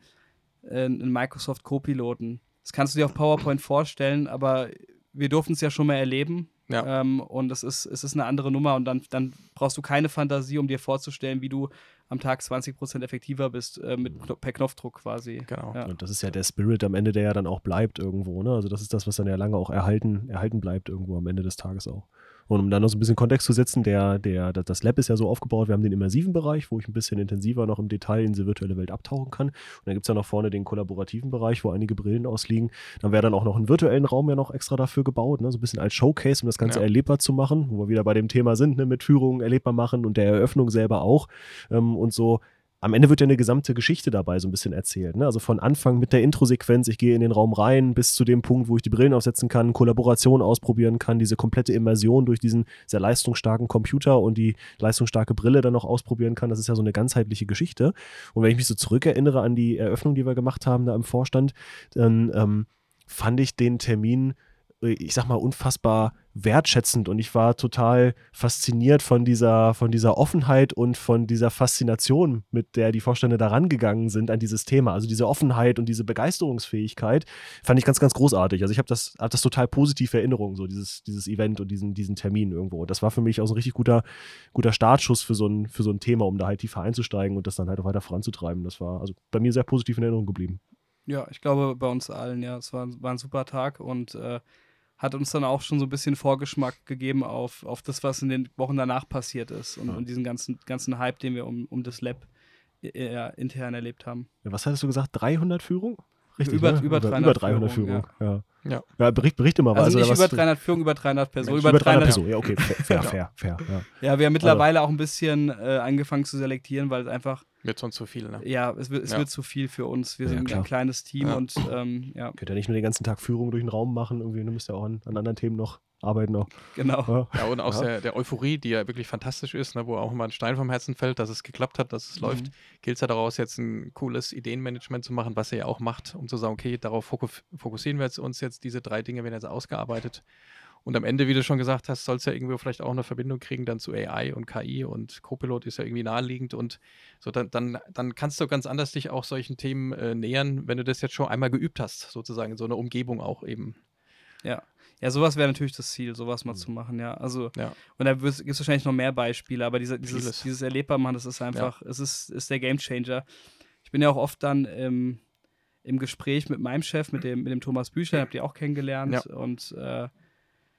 ein Microsoft Copiloten. Das kannst du dir auf PowerPoint vorstellen, aber wir durften es ja schon mal erleben. Ja. Ähm, und es ist, es ist eine andere Nummer und dann, dann brauchst du keine Fantasie, um dir vorzustellen, wie du am Tag zwanzig Prozent effektiver bist, äh, mit, per Knopfdruck quasi. Genau. Ja. Und das ist ja der Spirit am Ende, der ja dann auch bleibt irgendwo. Ne? Also das ist das, was dann ja lange auch erhalten, erhalten bleibt irgendwo am Ende des Tages auch. Und um dann noch so ein bisschen Kontext zu setzen, der, der, das Lab ist ja so aufgebaut, wir haben den immersiven Bereich, wo ich ein bisschen intensiver noch im Detail in diese virtuelle Welt abtauchen kann. Und dann gibt es ja noch vorne den kollaborativen Bereich, wo einige Brillen ausliegen. Dann wäre dann auch noch einen virtuellen Raum ja noch extra dafür gebaut, ne? So ein bisschen als Showcase, um das Ganze ja. erlebbar zu machen, wo wir wieder bei dem Thema sind, ne? Mit Führungen erlebbar machen und der Eröffnung selber auch. Ähm, und so am Ende wird ja eine gesamte Geschichte dabei so ein bisschen erzählt. Ne? Also von Anfang mit der Introsequenz, ich gehe in den Raum rein, bis zu dem Punkt, wo ich die Brillen aufsetzen kann, Kollaboration ausprobieren kann, diese komplette Immersion durch diesen sehr leistungsstarken Computer und die leistungsstarke Brille dann noch ausprobieren kann. Das ist ja so eine ganzheitliche Geschichte. Und wenn ich mich so zurückerinnere an die Eröffnung, die wir gemacht haben da im Vorstand, dann ähm, fand ich den Termin, ich sag mal, unfassbar wertschätzend und ich war total fasziniert von dieser, von dieser Offenheit und von dieser Faszination, mit der die Vorstände da rangegangen sind an dieses Thema. Also diese Offenheit und diese Begeisterungsfähigkeit fand ich ganz, ganz großartig. Also ich habe das, hab das total positiv in Erinnerung, so dieses, dieses Event und diesen, diesen Termin irgendwo. Und das war für mich auch so ein richtig guter, guter Startschuss für so, ein, für so ein Thema, um da halt tiefer einzusteigen und das dann halt auch weiter voranzutreiben. Das war also bei mir sehr positiv in Erinnerung geblieben. Ja, ich glaube bei uns allen, ja. Es war, war ein super Tag und äh, hat uns dann auch schon so ein bisschen Vorgeschmack gegeben auf, auf das, was in den Wochen danach passiert ist und, ja. und diesen ganzen, ganzen Hype, den wir um, um das Lab ja, intern erlebt haben. Ja, was hattest du gesagt? dreihundert Führungen? Richtig, über, ne? über, dreihundert über dreihundert Führungen. Führung, ja. Ja. Ja, bericht, berichte mal. Also, also nicht über dreihundert Führungen, über dreihundert Personen. Über, über dreihundert Personen, ja, okay, fair, fair, fair. Ja, ja wir haben mittlerweile also. auch ein bisschen äh, angefangen zu selektieren, weil es einfach wird sonst zu viel, ne? Ja, es, wird, es ja. wird zu viel für uns. Wir ja, sind klar. ein kleines Team ja. und ähm, ja. Könnt ihr nicht nur den ganzen Tag Führung durch den Raum machen, irgendwie, du müsst ja auch an, an anderen Themen noch arbeiten. Noch. Genau. Ja, ja und aus ja. der, der Euphorie, die ja wirklich fantastisch ist, ne, wo auch immer ein Stein vom Herzen fällt, dass es geklappt hat, dass es mhm. läuft, gilt es ja daraus, jetzt ein cooles Ideenmanagement zu machen, was ihr ja auch macht, um zu sagen, okay, darauf fokussieren wir jetzt uns jetzt, diese drei Dinge werden jetzt ausgearbeitet. Und am Ende, wie du schon gesagt hast, soll es ja irgendwie vielleicht auch eine Verbindung kriegen dann zu A I und K I und Copilot ist ja irgendwie naheliegend und so dann, dann, dann kannst du ganz anders dich auch solchen Themen äh, nähern, wenn du das jetzt schon einmal geübt hast, sozusagen in so einer Umgebung auch eben. Ja, ja, sowas wäre natürlich das Ziel, sowas mal mhm. zu machen, ja. Also, ja. und da gibt es wahrscheinlich noch mehr Beispiele, aber dieser, dieses, dieses Erlebbarmachen, das ist einfach, ja. es ist, ist der Gamechanger. Ich bin ja auch oft dann im, im Gespräch mit meinem Chef, mit dem, mit dem Thomas Büchler, habt ihr auch kennengelernt ja. und äh,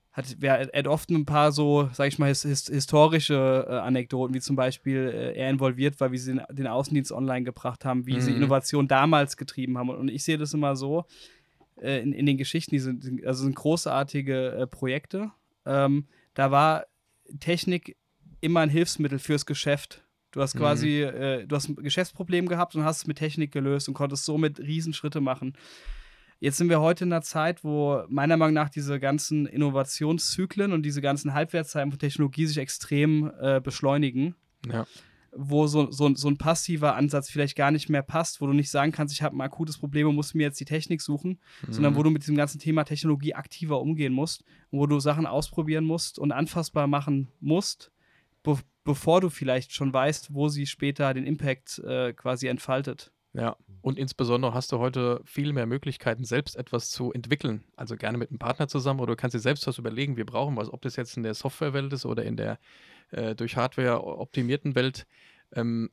hat, er hat oft ein paar so, sag ich mal, his, his, historische äh, Anekdoten, wie zum Beispiel äh, er involviert war, wie sie den, den Außendienst online gebracht haben, wie mhm. sie Innovation damals getrieben haben. Und, und ich sehe das immer so äh, in, in den Geschichten, die sind, also sind großartige äh, Projekte. Ähm, da war Technik immer ein Hilfsmittel fürs Geschäft. Du hast quasi, mhm. äh, du hast ein Geschäftsproblem gehabt und hast es mit Technik gelöst und konntest somit Riesenschritte machen. Jetzt sind wir heute in einer Zeit, wo meiner Meinung nach diese ganzen Innovationszyklen und diese ganzen Halbwertszeiten von Technologie sich extrem äh, beschleunigen. Ja. Wo so, so, so ein passiver Ansatz vielleicht gar nicht mehr passt, wo du nicht sagen kannst, ich habe ein akutes Problem und muss mir jetzt die Technik suchen, mhm. sondern wo du mit diesem ganzen Thema Technologie aktiver umgehen musst, wo du Sachen ausprobieren musst und anfassbar machen musst, be- bevor du vielleicht schon weißt, wo sie später den Impact äh, quasi entfaltet. Ja, und insbesondere hast du heute viel mehr Möglichkeiten, selbst etwas zu entwickeln. Also gerne mit einem Partner zusammen oder du kannst dir selbst was überlegen, wir brauchen was, ob das jetzt in der Softwarewelt ist oder in der äh, durch Hardware optimierten Welt. Ähm,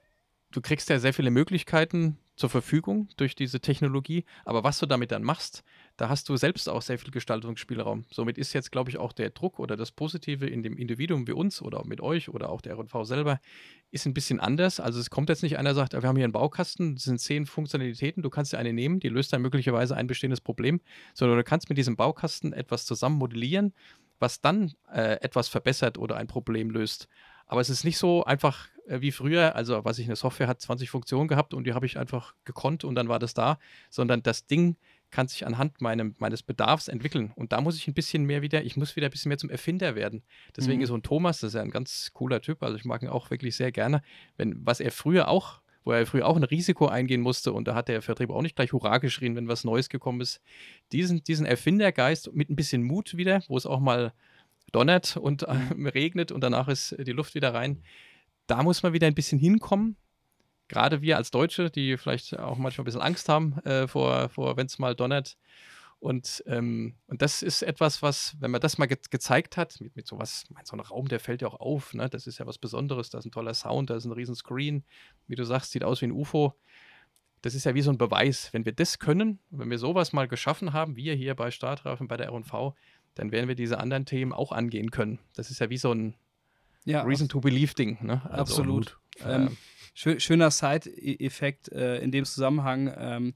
du kriegst ja sehr viele Möglichkeiten zur Verfügung durch diese Technologie, aber was du damit dann machst, da hast du selbst auch sehr viel Gestaltungsspielraum. Somit ist jetzt, glaube ich, auch der Druck oder das Positive in dem Individuum wie uns oder mit euch oder auch der R und V selber ist ein bisschen anders. Also es kommt jetzt nicht einer, sagt, wir haben hier einen Baukasten, das sind zehn Funktionalitäten, du kannst dir eine nehmen, die löst dann möglicherweise ein bestehendes Problem, sondern du kannst mit diesem Baukasten etwas zusammen modellieren, was dann äh, etwas verbessert oder ein Problem löst. Aber es ist nicht so einfach äh, wie früher, also was ich eine Software hat zwanzig Funktionen gehabt und die habe ich einfach gekonnt und dann war das da, sondern das Ding kann sich anhand meinem, meines Bedarfs entwickeln. Und da muss ich ein bisschen mehr wieder, ich muss wieder ein bisschen mehr zum Erfinder werden. Deswegen mhm. ist so ein Thomas, das ist ja ein ganz cooler Typ, also ich mag ihn auch wirklich sehr gerne, wenn, was er früher auch, wo er früher auch ein Risiko eingehen musste und da hat der Vertrieb auch nicht gleich Hurra geschrien, wenn was Neues gekommen ist. Diesen, diesen Erfindergeist mit ein bisschen Mut wieder, wo es auch mal donnert und äh, regnet und danach ist die Luft wieder rein. Da muss man wieder ein bisschen hinkommen. Gerade wir als Deutsche, die vielleicht auch manchmal ein bisschen Angst haben äh, vor, vor wenn es mal donnert. Und, ähm, und das ist etwas, was, wenn man das mal ge- gezeigt hat, mit, mit sowas, mein, so ein Raum, der fällt ja auch auf, ne? Das ist ja was Besonderes, da ist ein toller Sound, da ist ein riesen Screen, wie du sagst, sieht aus wie ein U F O. Das ist ja wie so ein Beweis. Wenn wir das können, wenn wir sowas mal geschaffen haben, wir hier bei Startreifen, bei der R und V, dann werden wir diese anderen Themen auch angehen können. Das ist ja wie so ein ja, Reason to Believe-Ding. Ne? Also, absolut. Äh, ähm, schön, schöner Side-Effekt äh, in dem Zusammenhang, ähm,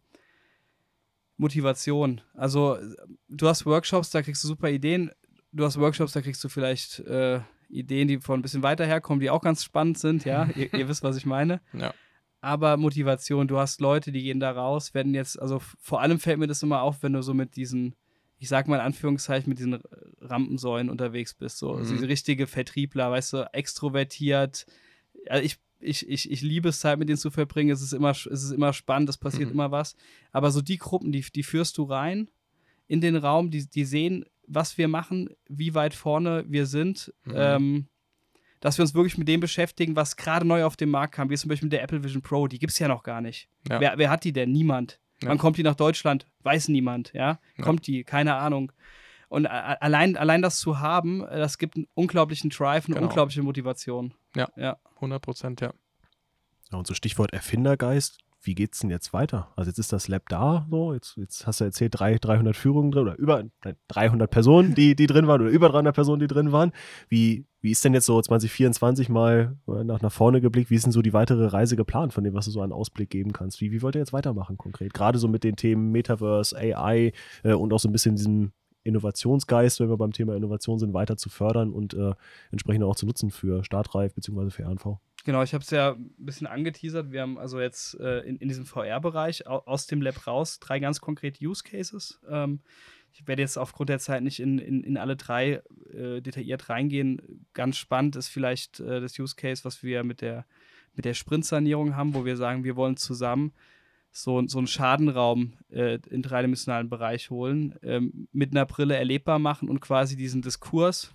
Motivation. Also du hast Workshops, da kriegst du super Ideen. Du hast Workshops, da kriegst du vielleicht äh, Ideen, die von ein bisschen weiter herkommen, die auch ganz spannend sind. Ja, ihr, ihr wisst, was ich meine. Ja. Aber Motivation, du hast Leute, die gehen da raus, werden jetzt, also vor allem fällt mir das immer auf, wenn du so mit diesen, ich sag mal in Anführungszeichen, mit diesen Rampensäulen unterwegs bist. So, mhm. also diese richtige Vertriebler, weißt du, extrovertiert. Also ich, ich, ich, ich liebe es, Zeit mit denen zu verbringen. Es ist immer, es ist immer spannend, es passiert mhm. immer was. Aber so die Gruppen, die, die führst du rein in den Raum, die, die sehen, was wir machen, wie weit vorne wir sind, mhm. ähm, dass wir uns wirklich mit dem beschäftigen, was gerade neu auf den Markt kam, wie zum Beispiel mit der Apple Vision Pro, die gibt es ja noch gar nicht. Ja. Wer, wer hat die denn? Niemand. Ja. Wann kommt die nach Deutschland? Weiß niemand, ja? ja. Kommt die? Keine Ahnung. Und allein, allein das zu haben, das gibt einen unglaublichen Drive, eine genau. unglaubliche Motivation. Ja, ja, hundert Prozent, ja. Ja. Und so Stichwort Erfindergeist, wie geht's denn jetzt weiter? Also jetzt ist das Lab da, so, jetzt, jetzt hast du erzählt, drei, dreihundert Führungen drin oder über dreihundert Personen, die, die drin waren oder über dreihundert Personen, die drin waren. Wie, wie ist denn jetzt so zwanzig vierundzwanzig mal nach, nach vorne geblickt? Wie ist denn so die weitere Reise geplant, von dem, was du so einen Ausblick geben kannst? Wie, wie wollt ihr jetzt weitermachen konkret? Gerade so mit den Themen Metaverse, A I äh, und auch so ein bisschen diesem Innovationsgeist, wenn wir beim Thema Innovation sind, weiter zu fördern und äh, entsprechend auch zu nutzen für Startreif bzw. für R und V. Genau, ich habe es ja ein bisschen angeteasert. Wir haben also jetzt äh, in, in diesem V R-Bereich au- aus dem Lab raus drei ganz konkrete Use Cases. Ähm, ich werde jetzt aufgrund der Zeit nicht in, in, in alle drei äh, detailliert reingehen. Ganz spannend ist vielleicht äh, das Use Case, was wir mit der, mit der Sprint-Sanierung haben, wo wir sagen, wir wollen zusammen so, so einen Schadenraum äh, im dreidimensionalen Bereich holen, ähm, mit einer Brille erlebbar machen und quasi diesen Diskurs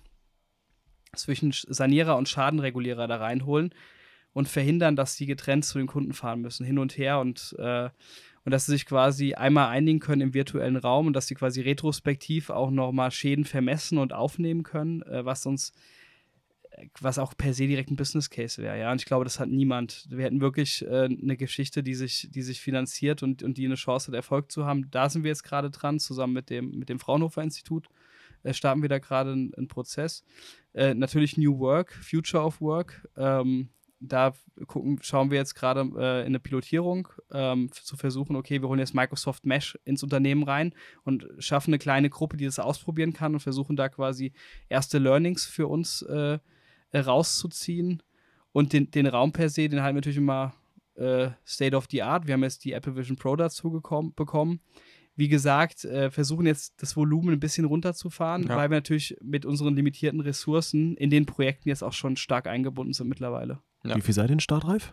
zwischen Sanierer und Schadenregulierer da reinholen und verhindern, dass die getrennt zu den Kunden fahren müssen, hin und her und, äh, und dass sie sich quasi einmal einigen können im virtuellen Raum und dass sie quasi retrospektiv auch nochmal Schäden vermessen und aufnehmen können, äh, was uns, was auch per se direkt ein Business Case wäre, ja, und ich glaube, das hat niemand. Wir hätten wirklich äh, eine Geschichte, die sich, die sich finanziert und, und die eine Chance hat, Erfolg zu haben. Da sind wir jetzt gerade dran, zusammen mit dem, mit dem Fraunhofer Institut, äh, starten wir da gerade einen, einen Prozess. Äh, natürlich New Work, Future of Work. Ähm, da gucken, schauen wir jetzt gerade äh, in eine Pilotierung, ähm, zu versuchen, okay, wir holen jetzt Microsoft Mesh ins Unternehmen rein und schaffen eine kleine Gruppe, die das ausprobieren kann und versuchen da quasi erste Learnings für uns äh, rauszuziehen. Und den, den Raum per se, den halten wir natürlich immer äh, State of the Art. Wir haben jetzt die Apple Vision Pro dazu gekommen, bekommen. Wie gesagt, äh, versuchen jetzt das Volumen ein bisschen runterzufahren, Ja. weil wir natürlich mit unseren limitierten Ressourcen in den Projekten jetzt auch schon stark eingebunden sind mittlerweile. Ja. Wie viel seid ihr denn startreif?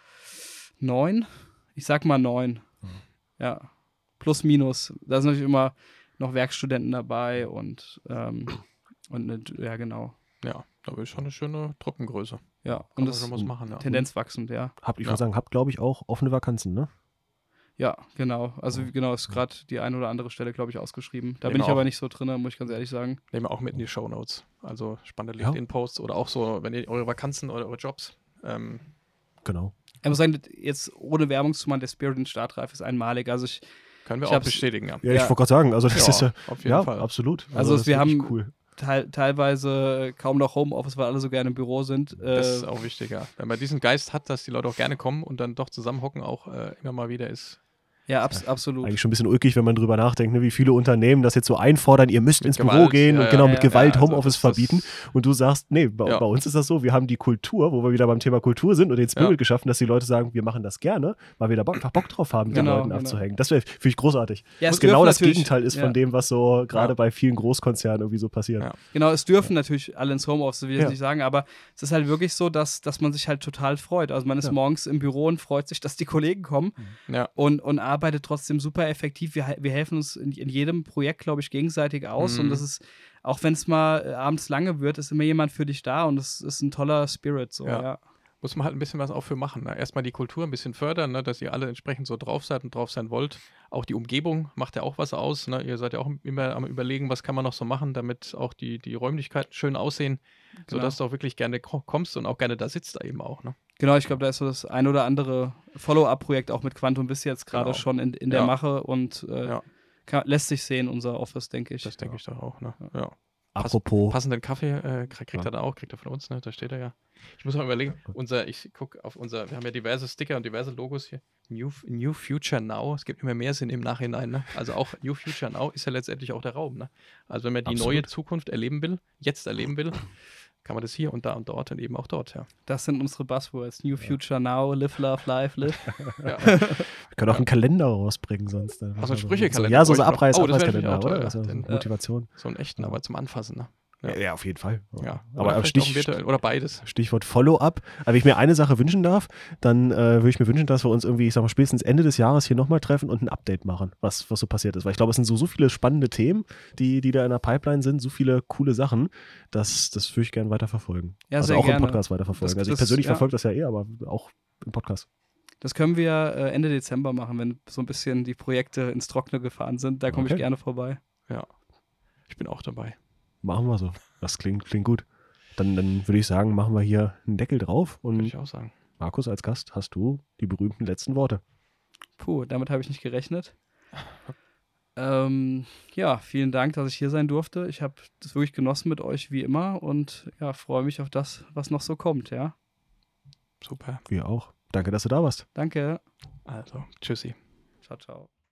Neun? Ich sag mal neun. Mhm. Ja. Plus, minus. Da sind natürlich immer noch Werkstudenten dabei und, ähm, und eine, ja, genau. Ja, da ist schon eine schöne Truppengröße. Ja, Kann und man das schon was machen, ja. Tendenz wachsend, ja. Habt, ich Ja. würde sagen, habt, glaube ich, auch offene Vakanzen, ne? Ja, genau. Also genau, ist gerade die eine oder andere Stelle, glaube ich, ausgeschrieben. Da Nehmen bin ich wir aber auch. nicht so drin, muss ich ganz ehrlich sagen. Nehmen wir auch mit in die Shownotes. Also spannende Ja. LinkedIn-Posts oder auch so, wenn ihr eure Vakanzen oder eure Jobs. Ähm, Genau. Ich muss sagen, jetzt ohne Werbung zu machen, der Spirit in Startreif ist einmalig. Also ich, können wir Ich auch hab's- bestätigen, ja. Ja, ich Ja. wollte gerade sagen, also das Ja, ist ja, auf jeden ja, Fall. absolut. Also das ist wir wirklich haben- cool. teil, teilweise kaum noch Homeoffice, weil alle so gerne im Büro sind. Das Äh, ist auch wichtig, ja. Wenn man diesen Geist hat, dass die Leute auch gerne kommen und dann doch zusammenhocken, auch äh, immer mal wieder ist. ja, abs absolut. Eigentlich schon ein bisschen ulkig, wenn man drüber nachdenkt, ne, wie viele Unternehmen das jetzt so einfordern, ihr müsst Mit ins Büro Gewalt, gehen ja, und ja, genau ja, mit ja, Gewalt Ja, also Homeoffice das- das- verbieten. Und du sagst, nee, bei, Ja. bei uns ist das so, wir haben die Kultur, wo wir wieder beim Thema Kultur sind und den Spirit Ja. geschaffen, dass die Leute sagen, wir machen das gerne, weil wir da Bock, einfach Bock drauf haben, mit den Genau, Leuten genau. abzuhängen. Das wäre, finde ich, großartig. Ja, Was es genau dürfen das natürlich- Gegenteil ist ja. von dem, was so gerade Ja. bei vielen Großkonzernen irgendwie so passiert. Ja. Genau, es dürfen natürlich alle ins Homeoffice, will ich Ja. jetzt nicht sagen, aber es ist halt wirklich so, dass, dass man sich halt total freut. Also man ist Ja. morgens im Büro und freut sich, dass die Kollegen kommen Ja, und, und arbeitet trotzdem super effektiv. Wir, he- wir helfen uns in, in jedem Projekt, glaube ich, gegenseitig aus Mhm. und das ist, auch wenn es mal äh, abends lange wird, ist immer jemand für dich da und das ist ein toller Spirit. So, Ja. ja. muss man halt ein bisschen was auch für machen. Ne? Erstmal die Kultur ein bisschen fördern, ne? Dass ihr alle entsprechend so drauf seid und drauf sein wollt. Auch die Umgebung macht ja auch was aus. Ne? Ihr seid ja auch immer am Überlegen, was kann man noch so machen, damit auch die, die Räumlichkeiten schön aussehen, Genau. sodass du auch wirklich gerne ko- kommst und auch gerne da sitzt da eben auch. Ne? Genau, ich glaube, da ist so das ein oder andere Follow-up-Projekt auch mit Quantum bis jetzt gerade Genau. schon in, in der Ja. Mache und äh, Ja. kann, lässt sich sehen, unser Office, denke ich. Das denke ich doch auch. Ne? Ja. Apropos, Passenden Kaffee äh, kriegt Ja. er da auch, kriegt er von uns, ne? Da steht er ja. Ich muss mal überlegen, unser, ich gucke auf unser, wir haben ja diverse Sticker und diverse Logos hier. New, New Future Now, es gibt immer mehr Sinn im Nachhinein, ne? Also auch New Future Now ist ja letztendlich auch der Raum, ne? Also wenn man die Absolut. neue Zukunft erleben will, jetzt erleben will, kann man das hier und da und dort und eben auch dort, ja. Das sind unsere Buzzwords. New Future Now, Live, Love, Live, Live. ja. wir können auch einen Kalender rausbringen sonst. dann. Ach, so ein Also, Sprüchekalender Ja, so ein bräuchte ich noch. Abreiß, Oh, das wäre Abreißkalender, natürlich auch oder? toll, Das ist ja ja. so Den- Motivation. So einen echten, Ja. aber zum Anfassen, ne? Ja. ja, auf jeden Fall. Ja. Aber Oder am vielleicht auch Stich, virtuell oder beides. Stichwort Follow-up. Aber wenn ich mir eine Sache wünschen darf, dann äh, würde ich mir wünschen, dass wir uns irgendwie, ich sag mal, spätestens Ende des Jahres hier nochmal treffen und ein Update machen, was, was so passiert ist. Weil ich glaube, es sind so, so viele spannende Themen, die, die da in der Pipeline sind, so viele coole Sachen, dass das würde ich gerne weiterverfolgen. Ja, also sehr auch gerne. im Podcast weiterverfolgen. Das- also ich das- persönlich ja. verfolge das ja eh, aber auch im Podcast. Das können wir äh, Ende Dezember machen, wenn so ein bisschen die Projekte ins Trockene gefahren sind. Da komme Okay. ich gerne vorbei. Ja. Ich bin auch dabei. Machen wir so. Das klingt, klingt gut. Dann, dann würde ich sagen, machen wir hier einen Deckel drauf Würde und ich auch sagen. Markus, als Gast hast du die berühmten letzten Worte. Puh, damit habe ich nicht gerechnet. ähm, ja, vielen Dank, dass ich hier sein durfte. Ich habe das wirklich genossen mit euch, wie immer. Und ja, freue mich auf das, was noch so kommt, ja. Super. Wir auch. Danke, dass du da warst. Danke. Also, tschüssi. Ciao, ciao.